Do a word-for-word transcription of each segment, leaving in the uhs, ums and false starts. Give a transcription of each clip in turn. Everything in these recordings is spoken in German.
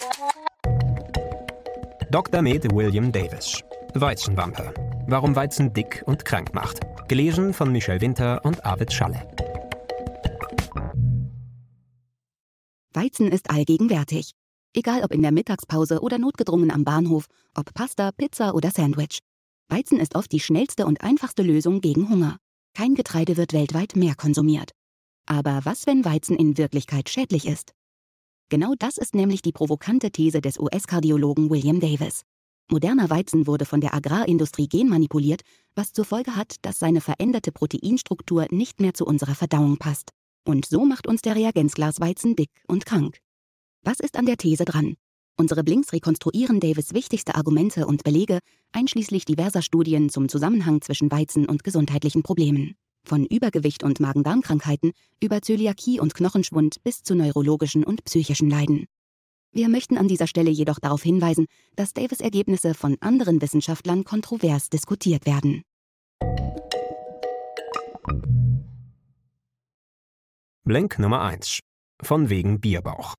Doktor Med William Davis. Weizenwampe. Warum Weizen dick und krank macht. Gelesen von Michel Winter und Arvid Schalle. Weizen ist allgegenwärtig. Egal ob in der Mittagspause oder notgedrungen am Bahnhof, ob Pasta, Pizza oder Sandwich. Weizen ist oft die schnellste und einfachste Lösung gegen Hunger. Kein Getreide wird weltweit mehr konsumiert. Aber was, wenn Weizen in Wirklichkeit schädlich ist? Genau das ist nämlich die provokante These des U S-Kardiologen William Davis. Moderner Weizen wurde von der Agrarindustrie genmanipuliert, was zur Folge hat, dass seine veränderte Proteinstruktur nicht mehr zu unserer Verdauung passt. Und so macht uns der Reagenzglasweizen dick und krank. Was ist an der These dran? Unsere Blinks rekonstruieren Davis' wichtigste Argumente und Belege, einschließlich diverser Studien zum Zusammenhang zwischen Weizen und gesundheitlichen Problemen. Von Übergewicht und Magen-Darm-Krankheiten über Zöliakie und Knochenschwund bis zu neurologischen und psychischen Leiden. Wir möchten an dieser Stelle jedoch darauf hinweisen, dass Davis' Ergebnisse von anderen Wissenschaftlern kontrovers diskutiert werden. Blink Nummer eins. Von wegen Bierbauch.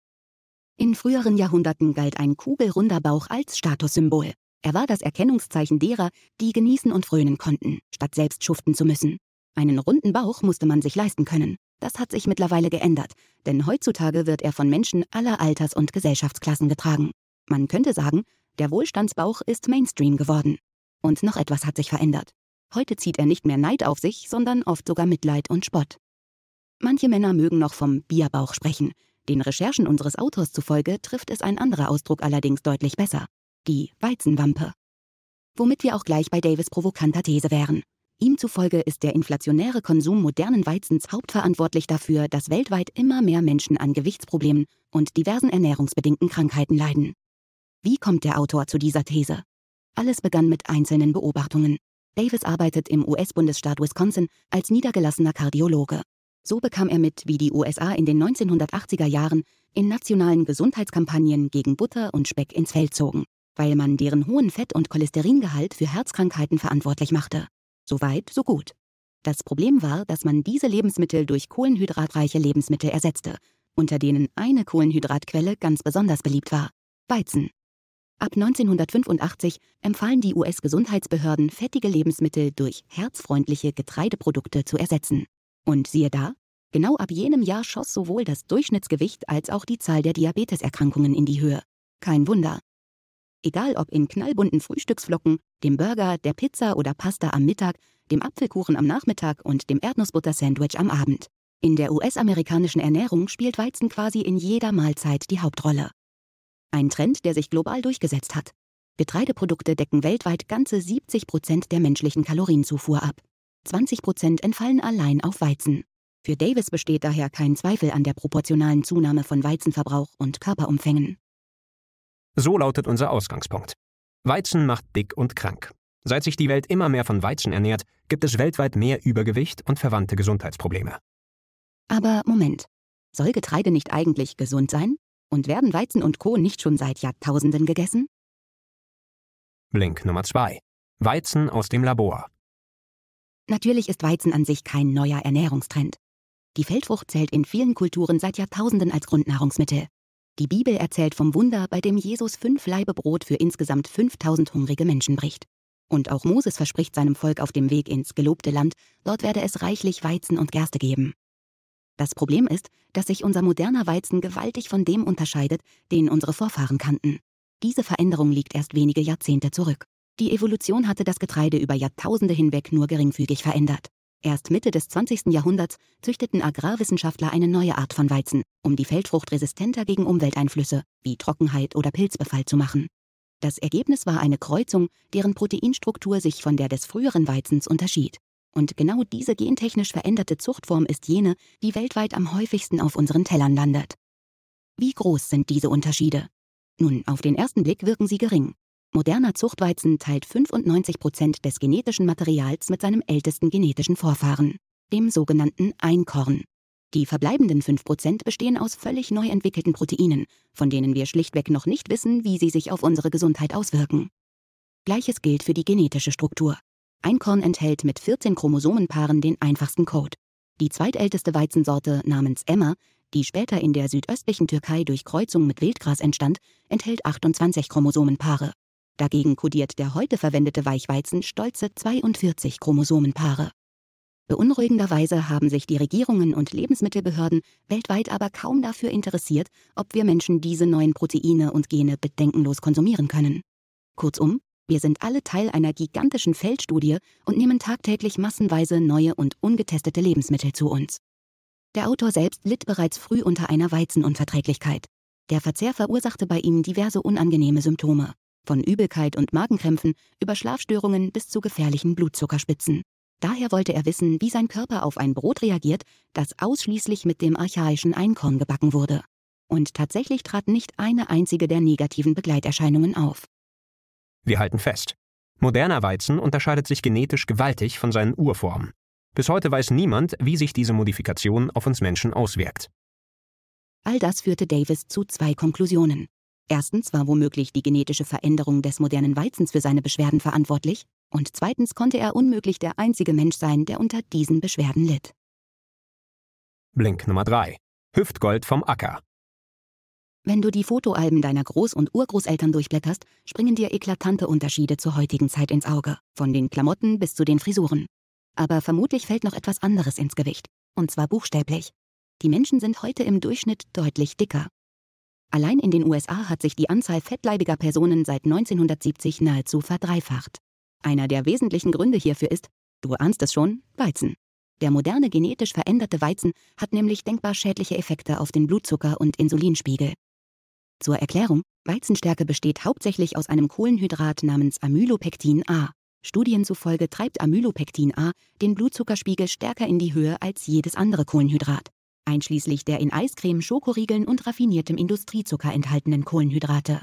In früheren Jahrhunderten galt ein kugelrunder Bauch als Statussymbol. Er war das Erkennungszeichen derer, die genießen und frönen konnten, statt selbst schuften zu müssen. Einen runden Bauch musste man sich leisten können. Das hat sich mittlerweile geändert, denn heutzutage wird er von Menschen aller Alters- und Gesellschaftsklassen getragen. Man könnte sagen, der Wohlstandsbauch ist Mainstream geworden. Und noch etwas hat sich verändert. Heute zieht er nicht mehr Neid auf sich, sondern oft sogar Mitleid und Spott. Manche Männer mögen noch vom Bierbauch sprechen. Den Recherchen unseres Autors zufolge trifft es ein anderer Ausdruck allerdings deutlich besser. Die Weizenwampe. Womit wir auch gleich bei Davis' provokanter These wären. Ihm zufolge ist der inflationäre Konsum modernen Weizens hauptverantwortlich dafür, dass weltweit immer mehr Menschen an Gewichtsproblemen und diversen ernährungsbedingten Krankheiten leiden. Wie kommt der Autor zu dieser These? Alles begann mit einzelnen Beobachtungen. Davis arbeitet im U S-Bundesstaat Wisconsin als niedergelassener Kardiologe. So bekam er mit, wie die U S A in den neunzehnhundertachtziger Jahren in nationalen Gesundheitskampagnen gegen Butter und Speck ins Feld zogen, weil man deren hohen Fett- und Cholesteringehalt für Herzkrankheiten verantwortlich machte. Soweit, so gut. Das Problem war, dass man diese Lebensmittel durch kohlenhydratreiche Lebensmittel ersetzte, unter denen eine Kohlenhydratquelle ganz besonders beliebt war: Weizen. Ab neunzehnhundertfünfundachtzig empfahlen die U S-Gesundheitsbehörden, fettige Lebensmittel durch herzfreundliche Getreideprodukte zu ersetzen. Und siehe da, genau ab jenem Jahr schoss sowohl das Durchschnittsgewicht als auch die Zahl der Diabeteserkrankungen in die Höhe. Kein Wunder. Egal ob in knallbunten Frühstücksflocken, dem Burger, der Pizza oder Pasta am Mittag, dem Apfelkuchen am Nachmittag und dem Erdnussbutter-Sandwich am Abend. In der U S-amerikanischen Ernährung spielt Weizen quasi in jeder Mahlzeit die Hauptrolle. Ein Trend, der sich global durchgesetzt hat. Getreideprodukte decken weltweit ganze siebzig Prozent der menschlichen Kalorienzufuhr ab. zwanzig Prozent entfallen allein auf Weizen. Für Davis besteht daher kein Zweifel an der proportionalen Zunahme von Weizenverbrauch und Körperumfängen. So lautet unser Ausgangspunkt. Weizen macht dick und krank. Seit sich die Welt immer mehr von Weizen ernährt, gibt es weltweit mehr Übergewicht und verwandte Gesundheitsprobleme. Aber Moment, soll Getreide nicht eigentlich gesund sein? Und werden Weizen und Co. nicht schon seit Jahrtausenden gegessen? Blink Nummer zwei. Weizen aus dem Labor. Natürlich ist Weizen an sich kein neuer Ernährungstrend. Die Feldfrucht zählt in vielen Kulturen seit Jahrtausenden als Grundnahrungsmittel. Die Bibel erzählt vom Wunder, bei dem Jesus fünf Laibe Brot für insgesamt fünftausend hungrige Menschen bricht. Und auch Moses verspricht seinem Volk auf dem Weg ins gelobte Land, dort werde es reichlich Weizen und Gerste geben. Das Problem ist, dass sich unser moderner Weizen gewaltig von dem unterscheidet, den unsere Vorfahren kannten. Diese Veränderung liegt erst wenige Jahrzehnte zurück. Die Evolution hatte das Getreide über Jahrtausende hinweg nur geringfügig verändert. Erst Mitte des zwanzigsten Jahrhunderts züchteten Agrarwissenschaftler eine neue Art von Weizen, um die Feldfrucht resistenter gegen Umwelteinflüsse wie Trockenheit oder Pilzbefall zu machen. Das Ergebnis war eine Kreuzung, deren Proteinstruktur sich von der des früheren Weizens unterschied. Und genau diese gentechnisch veränderte Zuchtform ist jene, die weltweit am häufigsten auf unseren Tellern landet. Wie groß sind diese Unterschiede? Nun, auf den ersten Blick wirken sie gering. Moderner Zuchtweizen teilt fünfundneunzig Prozent des genetischen Materials mit seinem ältesten genetischen Vorfahren, dem sogenannten Einkorn. Die verbleibenden fünf Prozent bestehen aus völlig neu entwickelten Proteinen, von denen wir schlichtweg noch nicht wissen, wie sie sich auf unsere Gesundheit auswirken. Gleiches gilt für die genetische Struktur. Einkorn enthält mit vierzehn Chromosomenpaaren den einfachsten Code. Die zweitälteste Weizensorte namens Emma die später in der südöstlichen Türkei durch Kreuzung mit Wildgras entstand, enthält achtundzwanzig Chromosomenpaare. Dagegen kodiert der heute verwendete Weichweizen stolze zweiundvierzig Chromosomenpaare. Beunruhigenderweise haben sich die Regierungen und Lebensmittelbehörden weltweit aber kaum dafür interessiert, ob wir Menschen diese neuen Proteine und Gene bedenkenlos konsumieren können. Kurzum, wir sind alle Teil einer gigantischen Feldstudie und nehmen tagtäglich massenweise neue und ungetestete Lebensmittel zu uns. Der Autor selbst litt bereits früh unter einer Weizenunverträglichkeit. Der Verzehr verursachte bei ihm diverse unangenehme Symptome, von Übelkeit und Magenkrämpfen über Schlafstörungen bis zu gefährlichen Blutzuckerspitzen. Daher wollte er wissen, wie sein Körper auf ein Brot reagiert, das ausschließlich mit dem archaischen Einkorn gebacken wurde. Und tatsächlich trat nicht eine einzige der negativen Begleiterscheinungen auf. Wir halten fest: Moderner Weizen unterscheidet sich genetisch gewaltig von seinen Urformen. Bis heute weiß niemand, wie sich diese Modifikation auf uns Menschen auswirkt. All das führte Davis zu zwei Konklusionen. Erstens war womöglich die genetische Veränderung des modernen Weizens für seine Beschwerden verantwortlich, und zweitens konnte er unmöglich der einzige Mensch sein, der unter diesen Beschwerden litt. Blink Nummer drei. Hüftgold vom Acker. Wenn du die Fotoalben deiner Groß- und Urgroßeltern durchblätterst, springen dir eklatante Unterschiede zur heutigen Zeit ins Auge, von den Klamotten bis zu den Frisuren. Aber vermutlich fällt noch etwas anderes ins Gewicht, und zwar buchstäblich. Die Menschen sind heute im Durchschnitt deutlich dicker. Allein in den U S A hat sich die Anzahl fettleibiger Personen seit neunzehnhundertsiebzig nahezu verdreifacht. Einer der wesentlichen Gründe hierfür ist, du ahnst es schon, Weizen. Der moderne genetisch veränderte Weizen hat nämlich denkbar schädliche Effekte auf den Blutzucker- und Insulinspiegel. Zur Erklärung: Weizenstärke besteht hauptsächlich aus einem Kohlenhydrat namens Amylopektin A. Studien zufolge treibt Amylopektin A den Blutzuckerspiegel stärker in die Höhe als jedes andere Kohlenhydrat, einschließlich der in Eiscreme, Schokoriegeln und raffiniertem Industriezucker enthaltenen Kohlenhydrate.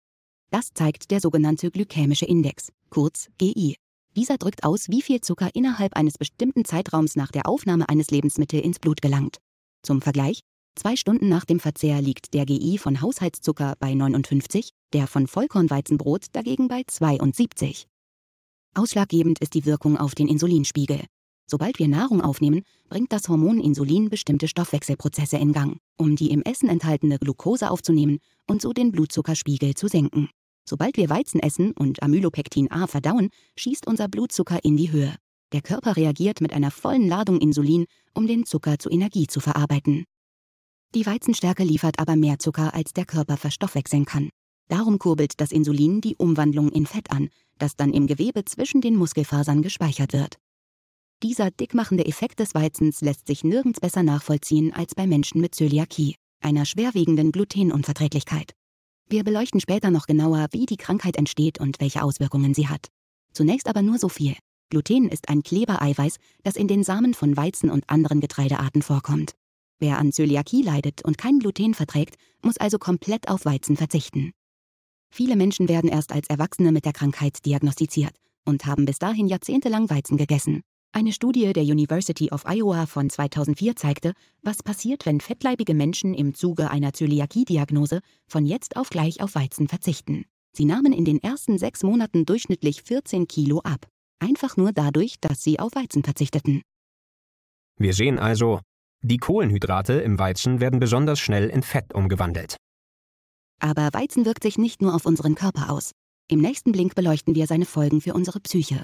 Das zeigt der sogenannte glykämische Index, kurz G I. Dieser drückt aus, wie viel Zucker innerhalb eines bestimmten Zeitraums nach der Aufnahme eines Lebensmittels ins Blut gelangt. Zum Vergleich: Zwei Stunden nach dem Verzehr liegt der G I von Haushaltszucker bei neunundfünfzig, der von Vollkornweizenbrot dagegen bei zweiundsiebzig. Ausschlaggebend ist die Wirkung auf den Insulinspiegel. Sobald wir Nahrung aufnehmen, bringt das Hormon Insulin bestimmte Stoffwechselprozesse in Gang, um die im Essen enthaltene Glucose aufzunehmen und so den Blutzuckerspiegel zu senken. Sobald wir Weizen essen und Amylopektin A verdauen, schießt unser Blutzucker in die Höhe. Der Körper reagiert mit einer vollen Ladung Insulin, um den Zucker zu Energie zu verarbeiten. Die Weizenstärke liefert aber mehr Zucker, als der Körper verstoffwechseln kann. Darum kurbelt das Insulin die Umwandlung in Fett an, das dann im Gewebe zwischen den Muskelfasern gespeichert wird. Dieser dickmachende Effekt des Weizens lässt sich nirgends besser nachvollziehen als bei Menschen mit Zöliakie, einer schwerwiegenden Glutenunverträglichkeit. Wir beleuchten später noch genauer, wie die Krankheit entsteht und welche Auswirkungen sie hat. Zunächst aber nur so viel: Gluten ist ein Klebereiweiß, das in den Samen von Weizen und anderen Getreidearten vorkommt. Wer an Zöliakie leidet und kein Gluten verträgt, muss also komplett auf Weizen verzichten. Viele Menschen werden erst als Erwachsene mit der Krankheit diagnostiziert und haben bis dahin jahrzehntelang Weizen gegessen. Eine Studie der University of Iowa von zweitausendvier zeigte, was passiert, wenn fettleibige Menschen im Zuge einer Zöliakie-Diagnose von jetzt auf gleich auf Weizen verzichten. Sie nahmen in den ersten sechs Monaten durchschnittlich vierzehn Kilo ab. Einfach nur dadurch, dass sie auf Weizen verzichteten. Wir sehen also, die Kohlenhydrate im Weizen werden besonders schnell in Fett umgewandelt. Aber Weizen wirkt sich nicht nur auf unseren Körper aus. Im nächsten Blink beleuchten wir seine Folgen für unsere Psyche.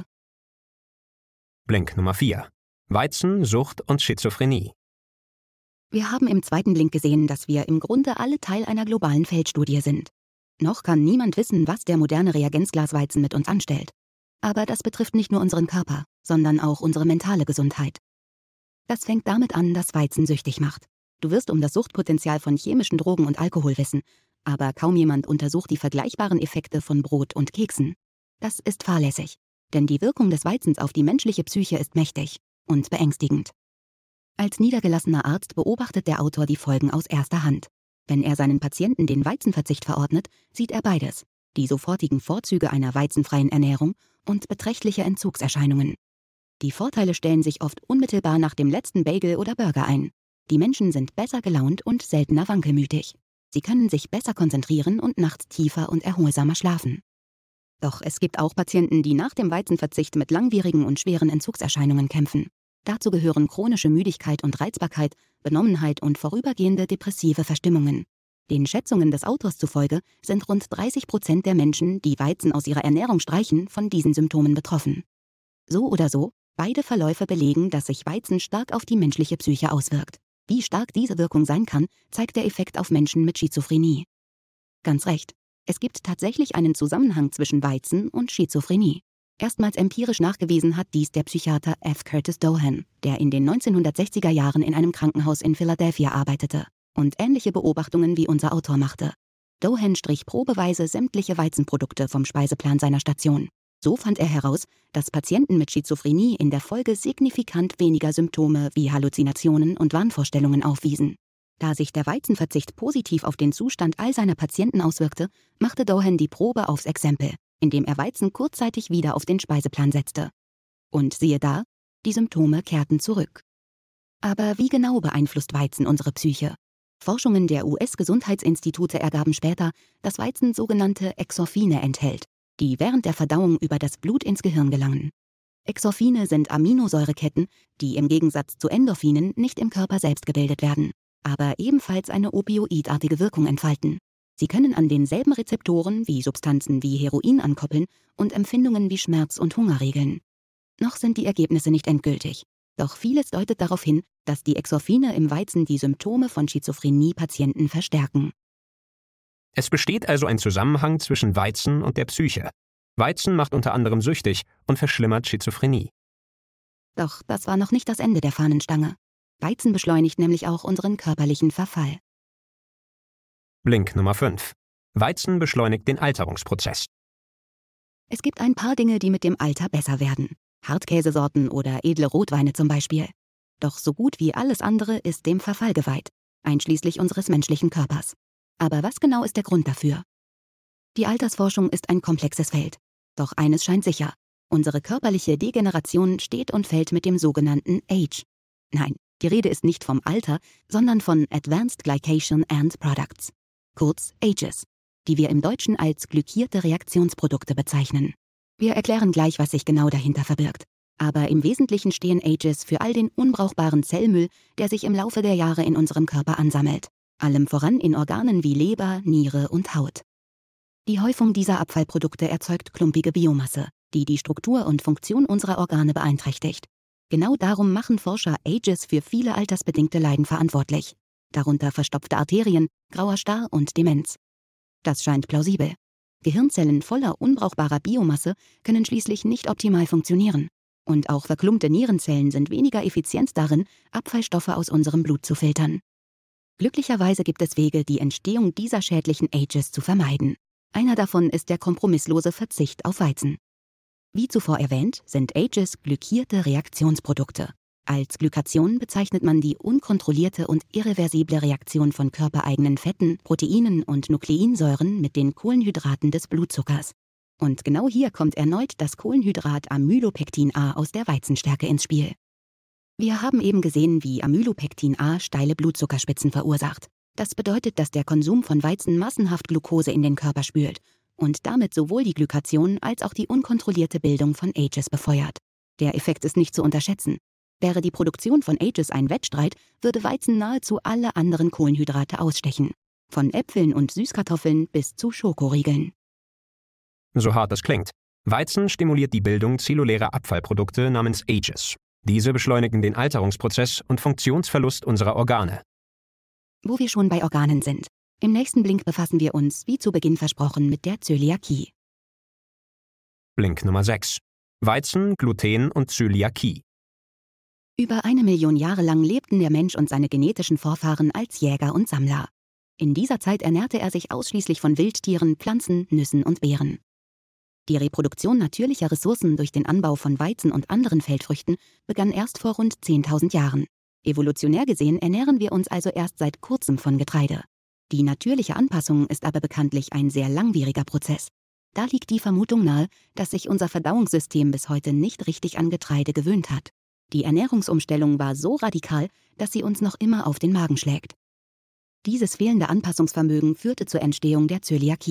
Blink Nummer vier. Weizen, Sucht und Schizophrenie. Wir haben im zweiten Blink gesehen, dass wir im Grunde alle Teil einer globalen Feldstudie sind. Noch kann niemand wissen, was der moderne Reagenzglasweizen mit uns anstellt. Aber das betrifft nicht nur unseren Körper, sondern auch unsere mentale Gesundheit. Das fängt damit an, dass Weizen süchtig macht. Du wirst um das Suchtpotenzial von chemischen Drogen und Alkohol wissen, aber kaum jemand untersucht die vergleichbaren Effekte von Brot und Keksen. Das ist fahrlässig, denn die Wirkung des Weizens auf die menschliche Psyche ist mächtig und beängstigend. Als niedergelassener Arzt beobachtet der Autor die Folgen aus erster Hand. Wenn er seinen Patienten den Weizenverzicht verordnet, sieht er beides: die sofortigen Vorzüge einer weizenfreien Ernährung und beträchtliche Entzugserscheinungen. Die Vorteile stellen sich oft unmittelbar nach dem letzten Bagel oder Burger ein. Die Menschen sind besser gelaunt und seltener wankelmütig. Sie können sich besser konzentrieren und nachts tiefer und erholsamer schlafen. Doch es gibt auch Patienten, die nach dem Weizenverzicht mit langwierigen und schweren Entzugserscheinungen kämpfen. Dazu gehören chronische Müdigkeit und Reizbarkeit, Benommenheit und vorübergehende depressive Verstimmungen. Den Schätzungen des Autors zufolge sind rund dreißig Prozent der Menschen, die Weizen aus ihrer Ernährung streichen, von diesen Symptomen betroffen. So oder so, beide Verläufe belegen, dass sich Weizen stark auf die menschliche Psyche auswirkt. Wie stark diese Wirkung sein kann, zeigt der Effekt auf Menschen mit Schizophrenie. Ganz recht. Es gibt tatsächlich einen Zusammenhang zwischen Weizen und Schizophrenie. Erstmals empirisch nachgewiesen hat dies der Psychiater F. Curtis Dohan, der in den neunzehnhundertsechziger Jahren in einem Krankenhaus in Philadelphia arbeitete und ähnliche Beobachtungen wie unser Autor machte. Dohan strich probeweise sämtliche Weizenprodukte vom Speiseplan seiner Station. So fand er heraus, dass Patienten mit Schizophrenie in der Folge signifikant weniger Symptome wie Halluzinationen und Wahnvorstellungen aufwiesen. Da sich der Weizenverzicht positiv auf den Zustand all seiner Patienten auswirkte, machte Dohan die Probe aufs Exempel, indem er Weizen kurzzeitig wieder auf den Speiseplan setzte. Und siehe da, die Symptome kehrten zurück. Aber wie genau beeinflusst Weizen unsere Psyche? Forschungen der U S-Gesundheitsinstitute ergaben später, dass Weizen sogenannte Exorphine enthält, die während der Verdauung über das Blut ins Gehirn gelangen. Exorphine sind Aminosäureketten, die im Gegensatz zu Endorphinen nicht im Körper selbst gebildet werden, aber ebenfalls eine opioidartige Wirkung entfalten. Sie können an denselben Rezeptoren wie Substanzen wie Heroin ankoppeln und Empfindungen wie Schmerz und Hunger regeln. Noch sind die Ergebnisse nicht endgültig. Doch vieles deutet darauf hin, dass die Exorphine im Weizen die Symptome von Schizophrenie-Patienten verstärken. Es besteht also ein Zusammenhang zwischen Weizen und der Psyche. Weizen macht unter anderem süchtig und verschlimmert Schizophrenie. Doch das war noch nicht das Ende der Fahnenstange. Weizen beschleunigt nämlich auch unseren körperlichen Verfall. Blink Nummer fünf. Weizen beschleunigt den Alterungsprozess. Es gibt ein paar Dinge, die mit dem Alter besser werden. Hartkäsesorten oder edle Rotweine zum Beispiel. Doch so gut wie alles andere ist dem Verfall geweiht, einschließlich unseres menschlichen Körpers. Aber was genau ist der Grund dafür? Die Altersforschung ist ein komplexes Feld. Doch eines scheint sicher: Unsere körperliche Degeneration steht und fällt mit dem sogenannten Age. Nein, die Rede ist nicht vom Alter, sondern von Advanced Glycation End Products, kurz Ages, die wir im Deutschen als glykierte Reaktionsprodukte bezeichnen. Wir erklären gleich, was sich genau dahinter verbirgt. Aber im Wesentlichen stehen Ages für all den unbrauchbaren Zellmüll, der sich im Laufe der Jahre in unserem Körper ansammelt. Allem voran in Organen wie Leber, Niere und Haut. Die Häufung dieser Abfallprodukte erzeugt klumpige Biomasse, die die Struktur und Funktion unserer Organe beeinträchtigt. Genau darum machen Forscher Ages für viele altersbedingte Leiden verantwortlich, darunter verstopfte Arterien, grauer Star und Demenz. Das scheint plausibel. Gehirnzellen voller unbrauchbarer Biomasse können schließlich nicht optimal funktionieren. Und auch verklumpte Nierenzellen sind weniger effizient darin, Abfallstoffe aus unserem Blut zu filtern. Glücklicherweise gibt es Wege, die Entstehung dieser schädlichen Ages zu vermeiden. Einer davon ist der kompromisslose Verzicht auf Weizen. Wie zuvor erwähnt, sind Ages glykierte Reaktionsprodukte. Als Glykation bezeichnet man die unkontrollierte und irreversible Reaktion von körpereigenen Fetten, Proteinen und Nukleinsäuren mit den Kohlenhydraten des Blutzuckers. Und genau hier kommt erneut das Kohlenhydrat Amylopektin A aus der Weizenstärke ins Spiel. Wir haben eben gesehen, wie Amylopektin A steile Blutzuckerspitzen verursacht. Das bedeutet, dass der Konsum von Weizen massenhaft Glucose in den Körper spült und damit sowohl die Glykation als auch die unkontrollierte Bildung von Ages befeuert. Der Effekt ist nicht zu unterschätzen. Wäre die Produktion von Ages ein Wettstreit, würde Weizen nahezu alle anderen Kohlenhydrate ausstechen. Von Äpfeln und Süßkartoffeln bis zu Schokoriegeln. So hart es klingt. Weizen stimuliert die Bildung zellulärer Abfallprodukte namens Ages. Diese beschleunigen den Alterungsprozess und Funktionsverlust unserer Organe. Wo wir schon bei Organen sind. Im nächsten Blink befassen wir uns, wie zu Beginn versprochen, mit der Zöliakie. Blink Nummer sechs. Weizen, Gluten und Zöliakie. Über eine Million Jahre lang lebten der Mensch und seine genetischen Vorfahren als Jäger und Sammler. In dieser Zeit ernährte er sich ausschließlich von Wildtieren, Pflanzen, Nüssen und Beeren. Die Reproduktion natürlicher Ressourcen durch den Anbau von Weizen und anderen Feldfrüchten begann erst vor rund zehntausend Jahren. Evolutionär gesehen ernähren wir uns also erst seit kurzem von Getreide. Die natürliche Anpassung ist aber bekanntlich ein sehr langwieriger Prozess. Da liegt die Vermutung nahe, dass sich unser Verdauungssystem bis heute nicht richtig an Getreide gewöhnt hat. Die Ernährungsumstellung war so radikal, dass sie uns noch immer auf den Magen schlägt. Dieses fehlende Anpassungsvermögen führte zur Entstehung der Zöliakie.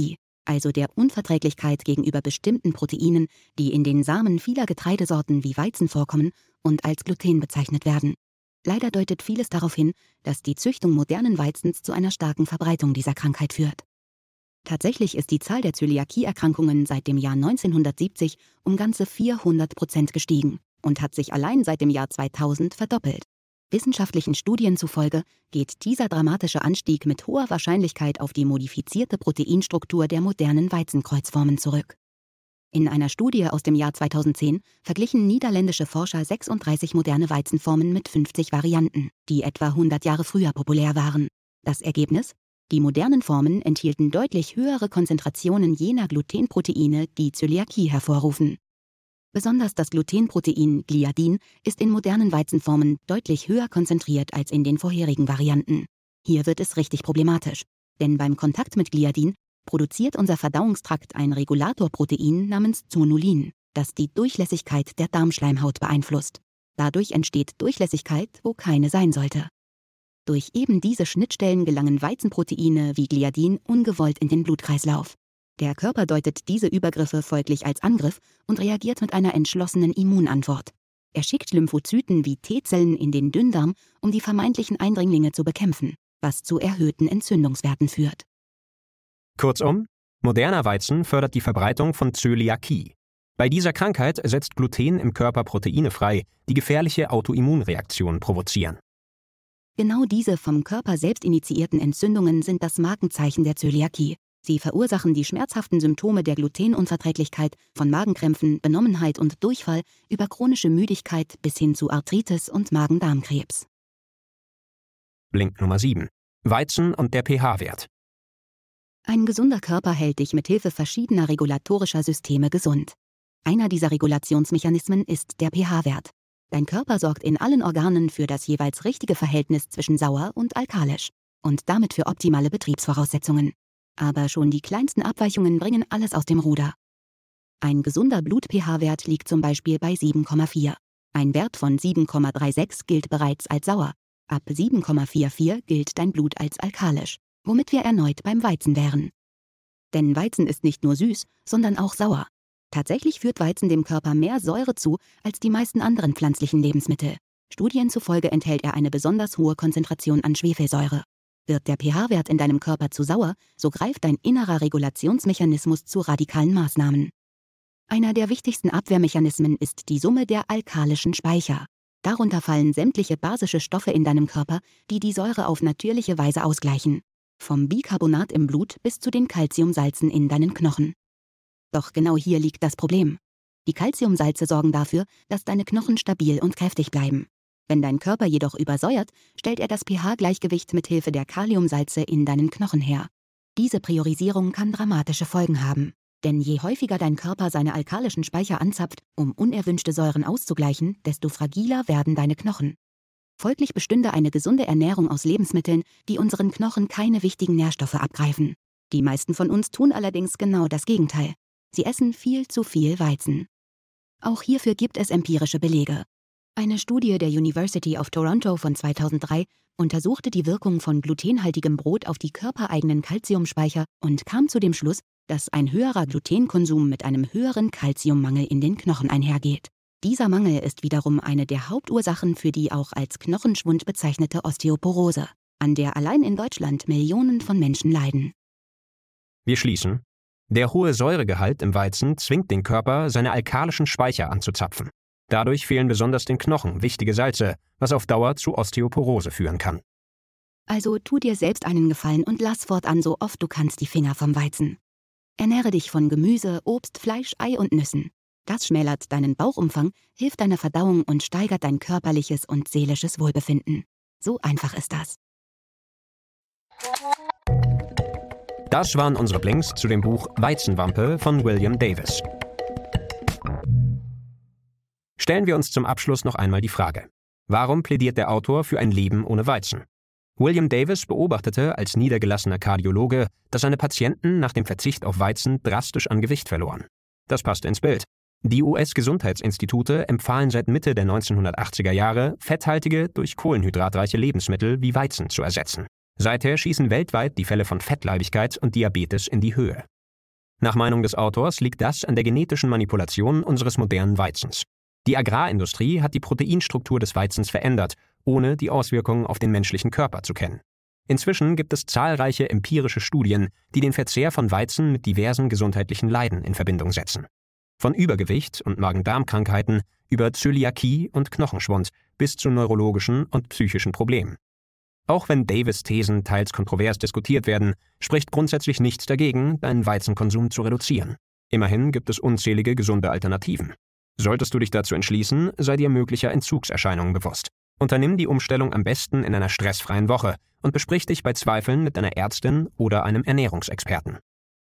also der Unverträglichkeit gegenüber bestimmten Proteinen, die in den Samen vieler Getreidesorten wie Weizen vorkommen und als Gluten bezeichnet werden. Leider deutet vieles darauf hin, dass die Züchtung modernen Weizens zu einer starken Verbreitung dieser Krankheit führt. Tatsächlich ist die Zahl der Zöliakie-Erkrankungen seit dem Jahr neunzehnhundertsiebzig um ganze vierhundert Prozent gestiegen und hat sich allein seit dem Jahr zweitausend verdoppelt. Wissenschaftlichen Studien zufolge geht dieser dramatische Anstieg mit hoher Wahrscheinlichkeit auf die modifizierte Proteinstruktur der modernen Weizenkreuzformen zurück. In einer Studie aus dem Jahr zweitausendzehn verglichen niederländische Forscher sechsunddreißig moderne Weizenformen mit fünfzig Varianten, die etwa hundert Jahre früher populär waren. Das Ergebnis? Die modernen Formen enthielten deutlich höhere Konzentrationen jener Glutenproteine, die Zöliakie hervorrufen. Besonders das Glutenprotein Gliadin ist in modernen Weizenformen deutlich höher konzentriert als in den vorherigen Varianten. Hier wird es richtig problematisch, denn beim Kontakt mit Gliadin produziert unser Verdauungstrakt ein Regulatorprotein namens Zonulin, das die Durchlässigkeit der Darmschleimhaut beeinflusst. Dadurch entsteht Durchlässigkeit, wo keine sein sollte. Durch eben diese Schnittstellen gelangen Weizenproteine wie Gliadin ungewollt in den Blutkreislauf. Der Körper deutet diese Übergriffe folglich als Angriff und reagiert mit einer entschlossenen Immunantwort. Er schickt Lymphozyten wie T-Zellen in den Dünndarm, um die vermeintlichen Eindringlinge zu bekämpfen, was zu erhöhten Entzündungswerten führt. Kurzum, moderner Weizen fördert die Verbreitung von Zöliakie. Bei dieser Krankheit setzt Gluten im Körper Proteine frei, die gefährliche Autoimmunreaktionen provozieren. Genau diese vom Körper selbst initiierten Entzündungen sind das Markenzeichen der Zöliakie. Sie verursachen die schmerzhaften Symptome der Glutenunverträglichkeit, von Magenkrämpfen, Benommenheit und Durchfall über chronische Müdigkeit bis hin zu Arthritis und Magen-Darm-Krebs. Blink Nummer sieben. Weizen und der pH-Wert. Ein gesunder Körper hält dich mit Hilfe verschiedener regulatorischer Systeme gesund. Einer dieser Regulationsmechanismen ist der pH-Wert. Dein Körper sorgt in allen Organen für das jeweils richtige Verhältnis zwischen sauer und alkalisch und damit für optimale Betriebsvoraussetzungen. Aber schon die kleinsten Abweichungen bringen alles aus dem Ruder. Ein gesunder Blut-pH-Wert liegt zum Beispiel bei sieben Komma vier. Ein Wert von sieben Komma sechsunddreißig gilt bereits als sauer. Ab sieben Komma vierundvierzig gilt dein Blut als alkalisch, womit wir erneut beim Weizen wären. Denn Weizen ist nicht nur süß, sondern auch sauer. Tatsächlich führt Weizen dem Körper mehr Säure zu als die meisten anderen pflanzlichen Lebensmittel. Studien zufolge enthält er eine besonders hohe Konzentration an Schwefelsäure. Wird der pH-Wert in deinem Körper zu sauer, so greift dein innerer Regulationsmechanismus zu radikalen Maßnahmen. Einer der wichtigsten Abwehrmechanismen ist die Summe der alkalischen Speicher. Darunter fallen sämtliche basische Stoffe in deinem Körper, die die Säure auf natürliche Weise ausgleichen. Vom Bicarbonat im Blut bis zu den Calciumsalzen in deinen Knochen. Doch genau hier liegt das Problem. Die Calciumsalze sorgen dafür, dass deine Knochen stabil und kräftig bleiben. Wenn dein Körper jedoch übersäuert, stellt er das pH-Gleichgewicht mit Hilfe der Kaliumsalze in deinen Knochen her. Diese Priorisierung kann dramatische Folgen haben. Denn je häufiger dein Körper seine alkalischen Speicher anzapft, um unerwünschte Säuren auszugleichen, desto fragiler werden deine Knochen. Folglich bestünde eine gesunde Ernährung aus Lebensmitteln, die unseren Knochen keine wichtigen Nährstoffe abgreifen. Die meisten von uns tun allerdings genau das Gegenteil. Sie essen viel zu viel Weizen. Auch hierfür gibt es empirische Belege. Eine Studie der University of Toronto von zweitausenddrei untersuchte die Wirkung von glutenhaltigem Brot auf die körpereigenen Calciumspeicher und kam zu dem Schluss, dass ein höherer Glutenkonsum mit einem höheren Calciummangel in den Knochen einhergeht. Dieser Mangel ist wiederum eine der Hauptursachen für die auch als Knochenschwund bezeichnete Osteoporose, an der allein in Deutschland Millionen von Menschen leiden. Wir schließen. Der hohe Säuregehalt im Weizen zwingt den Körper, seine alkalischen Speicher anzuzapfen. Dadurch fehlen besonders den Knochen wichtige Salze, was auf Dauer zu Osteoporose führen kann. Also tu dir selbst einen Gefallen und lass fortan so oft du kannst die Finger vom Weizen. Ernähre dich von Gemüse, Obst, Fleisch, Ei und Nüssen. Das schmälert deinen Bauchumfang, hilft deiner Verdauung und steigert dein körperliches und seelisches Wohlbefinden. So einfach ist das. Das waren unsere Blinks zu dem Buch Weizenwampe von William Davis. Stellen wir uns zum Abschluss noch einmal die Frage: Warum plädiert der Autor für ein Leben ohne Weizen? William Davis beobachtete als niedergelassener Kardiologe, dass seine Patienten nach dem Verzicht auf Weizen drastisch an Gewicht verloren. Das passte ins Bild. Die U S-Gesundheitsinstitute empfahlen seit Mitte der neunzehnhundertachtziger Jahre, fetthaltige, durch kohlenhydratreiche Lebensmittel wie Weizen zu ersetzen. Seither schießen weltweit die Fälle von Fettleibigkeit und Diabetes in die Höhe. Nach Meinung des Autors liegt das an der genetischen Manipulation unseres modernen Weizens. Die Agrarindustrie hat die Proteinstruktur des Weizens verändert, ohne die Auswirkungen auf den menschlichen Körper zu kennen. Inzwischen gibt es zahlreiche empirische Studien, die den Verzehr von Weizen mit diversen gesundheitlichen Leiden in Verbindung setzen. Von Übergewicht und Magen-Darm-Krankheiten über Zöliakie und Knochenschwund bis zu neurologischen und psychischen Problemen. Auch wenn Davis' Thesen teils kontrovers diskutiert werden, spricht grundsätzlich nichts dagegen, deinen Weizenkonsum zu reduzieren. Immerhin gibt es unzählige gesunde Alternativen. Solltest du dich dazu entschließen, sei dir möglicher Entzugserscheinungen bewusst. Unternimm die Umstellung am besten in einer stressfreien Woche und besprich dich bei Zweifeln mit deiner Ärztin oder einem Ernährungsexperten.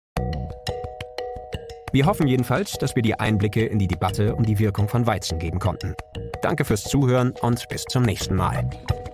Wir hoffen jedenfalls, dass wir dir Einblicke in die Debatte um die Wirkung von Weizen geben konnten. Danke fürs Zuhören und bis zum nächsten Mal.